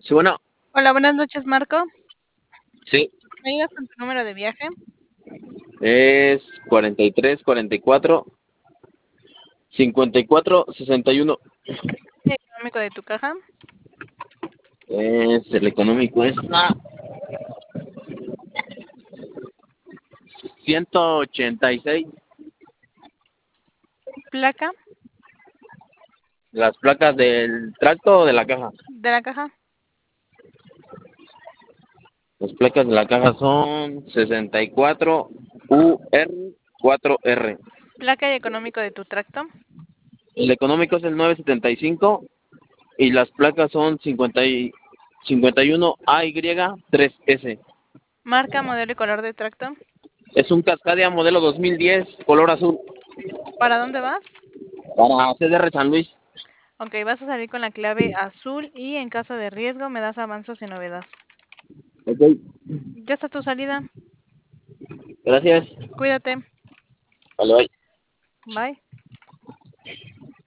Sí, bueno, Hola, buenas noches, Marco. sí, ¿Me ayudas con tu número de viaje? es 43, 44, 54, 61. ¿Y económico de tu caja? Es el económico, es 186. ¿Placa Las placas del tracto o de la caja. de la caja? Las placas de la caja son 64 UR 4R. ¿Placa y económico de tu tracto? El económico es el 975 y las placas son 51 AY 3S. ¿Marca, modelo y color de tracto? Es un Cascadia modelo 2010, color azul, ¿Para dónde vas? para CDR San Luis. Ok, vas a salir con la clave azul y en caso de riesgo me das avanzos y novedad. Ok, Ya está tu salida. gracias. Cuídate. Vale, bye. Bye.